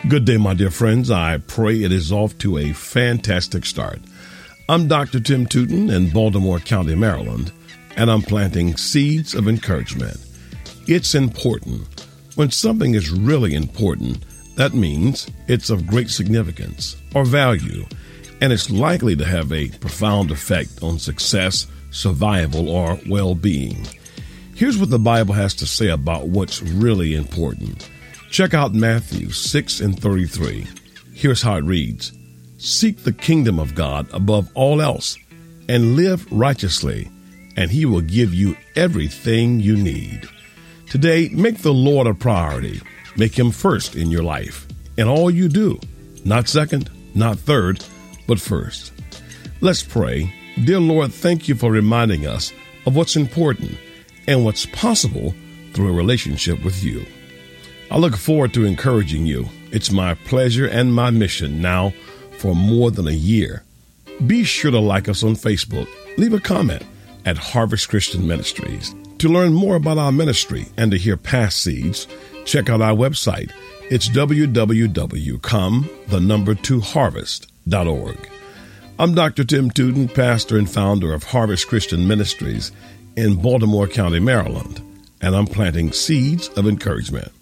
Good day, my dear friends. I pray it is off to a fantastic start. I'm Dr. Tim Tootin in Baltimore County, Maryland, and I'm planting seeds of encouragement. It's important. When something is really important, that means it's of great significance or value, and it's likely to have a profound effect on success, survival, or well-being. Here's what the Bible has to say about what's really important. Check out Matthew 6:33. Here's how it reads. Seek the kingdom of God above all else and live righteously, and he will give you everything you need. Today, make the Lord a priority. Make him first in your life. And all you do, not second, not third, but first. Let's pray. Dear Lord, thank you for reminding us of what's important and what's possible through a relationship with you. I look forward to encouraging you. It's my pleasure and my mission now for more than a year. Be sure to like us on Facebook. Leave a comment at Harvest Christian Ministries. To learn more about our ministry and to hear past seeds, check out our website. It's www.com2harvest.org. I'm Dr. Tim Tootin, pastor and founder of Harvest Christian Ministries in Baltimore County, Maryland, and I'm planting seeds of encouragement.